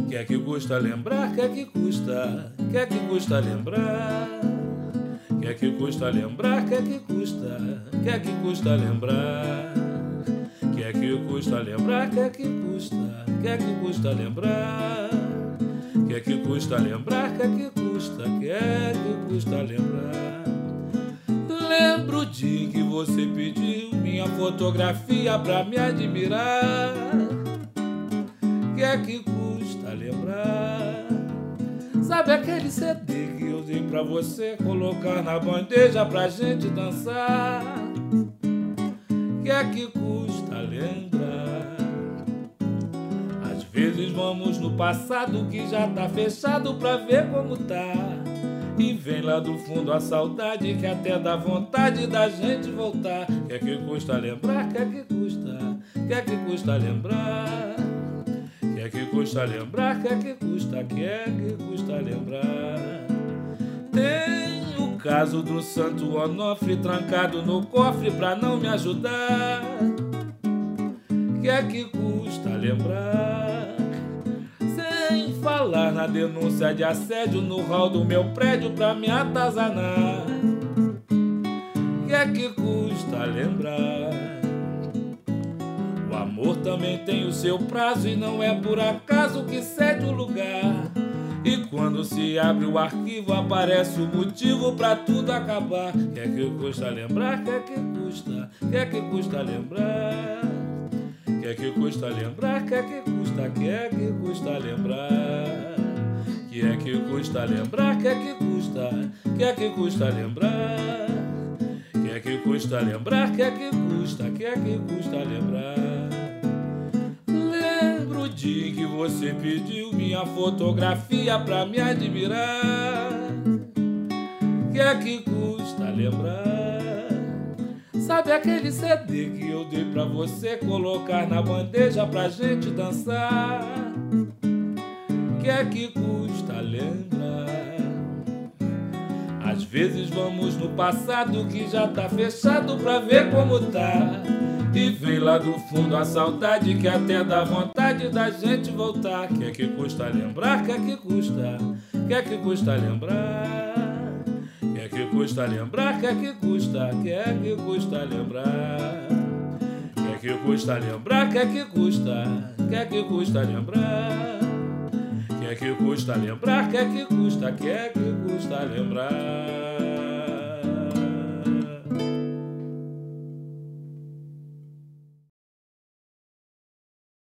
Que é que custa lembrar? Que é que custa? Que é que custa lembrar? Que é que custa lembrar? Que é que custa? Que é que custa lembrar? Que é que custa lembrar? Que é que custa? Que é que custa lembrar? Que é que custa lembrar? Que é que custa? Que é que custa lembrar? Lembro de que você pediu minha fotografia pra me admirar. Que é que custa lembrar? Sabe aquele CD que eu dei pra você colocar na bandeja pra gente dançar? Que é que custa lembrar? Às vezes vamos no passado que já tá fechado pra ver como tá. E vem lá do fundo a saudade que até dá vontade da gente voltar. Que é que custa lembrar? Que é que custa? Que é que custa lembrar? Que é que custa lembrar? Que é que custa? Que é que custa lembrar? Tem o caso do Santo Onofre trancado no cofre pra não me ajudar. Que é que custa lembrar? Sem falar na denúncia de assédio no hall do meu prédio pra me atazanar. Que é que custa lembrar? O amor também tem o seu prazo e não é por acaso que cede o lugar. E quando se abre o arquivo aparece o motivo pra tudo acabar. Que é que custa lembrar? Que é que custa? Que é que custa lembrar? Que é que custa lembrar? Que é que custa? Que é que custa lembrar? Que é que custa lembrar? Que é que custa? Que é que custa lembrar? Que é que custa lembrar? Que é que custa? Que é que custa lembrar? Lembro de que você pediu minha fotografia pra me admirar. Que é que custa lembrar? Sabe aquele CD que eu dei pra você colocar na bandeja pra gente dançar? Que é que custa lembrar? Às vezes vamos no passado que já tá fechado pra ver como tá. E vem lá do fundo a saudade que até dá vontade da gente voltar. Que é que custa lembrar? Que é que custa? Que é que custa lembrar? Que é que custa lembrar? Que é que custa? Que é que custa lembrar? Que é que custa lembrar? Que é que custa? Que é que custa lembrar? Que é que custa lembrar? Que é que custa? Que é que custa lembrar?